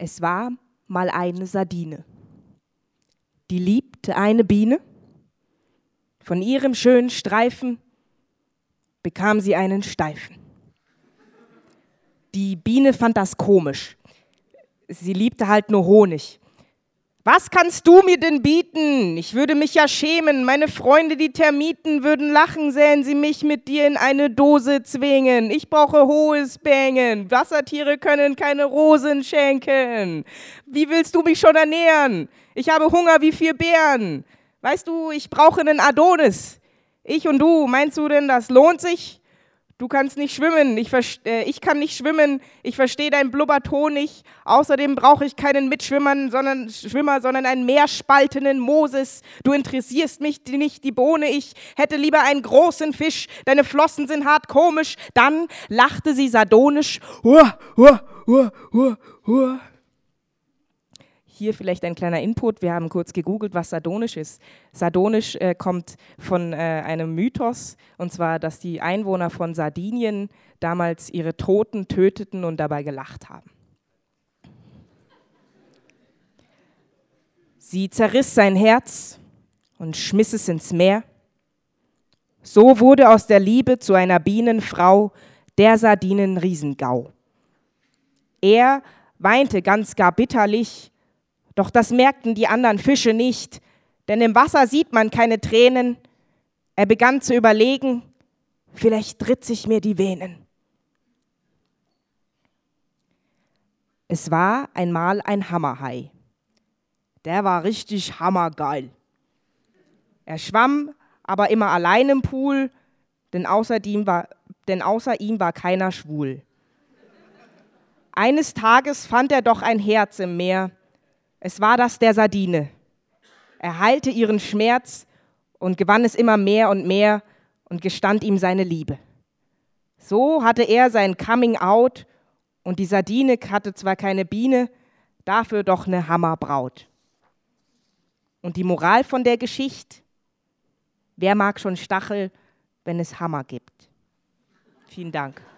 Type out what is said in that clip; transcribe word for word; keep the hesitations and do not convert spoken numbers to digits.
Es war mal eine Sardine, die liebte eine Biene. Von ihrem schönen Streifen bekam sie einen Steifen. Die Biene fand das komisch. Sie liebte halt nur Honig. Was kannst du mir denn bieten? Ich würde mich ja schämen. Meine Freunde, die Termiten, würden lachen, sähen sie mich mit dir in eine Dose zwingen. Ich brauche hohes Bängen. Wassertiere können keine Rosen schenken. Wie willst du mich schon ernähren? Ich habe Hunger wie vier Bären. Weißt du, ich brauche einen Adonis. Ich und du, meinst du denn, das lohnt sich? Du kannst nicht schwimmen, ich, äh, ich kann nicht schwimmen, ich verstehe deinen Blubberton nicht. Außerdem brauche ich keinen Mitschwimmer, sondern, Schwimmer, sondern einen meerspaltenden Moses. Du interessierst mich nicht, die Bohne, ich hätte lieber einen großen Fisch. Deine Flossen sind hart komisch. Dann lachte sie sardonisch. Hua, hua, hua, hua, hua. Hier vielleicht ein kleiner Input. Wir haben kurz gegoogelt, was sardonisch ist. Sardonisch äh, kommt von äh, einem Mythos, und zwar, dass die Einwohner von Sardinien damals ihre Toten töteten und dabei gelacht haben. Sie zerriss sein Herz und schmiss es ins Meer. So wurde aus der Liebe zu einer Bienenfrau der Sardinen-Riesengau. Er weinte ganz gar bitterlich, doch das merkten die anderen Fische nicht, denn im Wasser sieht man keine Tränen. Er begann zu überlegen, vielleicht tritt sich mir die Venen. Es war einmal ein Hammerhai. Der war richtig hammergeil. Er schwamm aber immer allein im Pool, denn außer ihm war, denn außer ihm war keiner schwul. Eines Tages fand er doch ein Herz im Meer. Es war das der Sardine. Er heilte ihren Schmerz und gewann es immer mehr und mehr und gestand ihm seine Liebe. So hatte er sein Coming Out und die Sardine hatte zwar keine Biene, dafür doch eine Hammerbraut. Und die Moral von der Geschichte? Wer mag schon Stachel, wenn es Hammer gibt? Vielen Dank.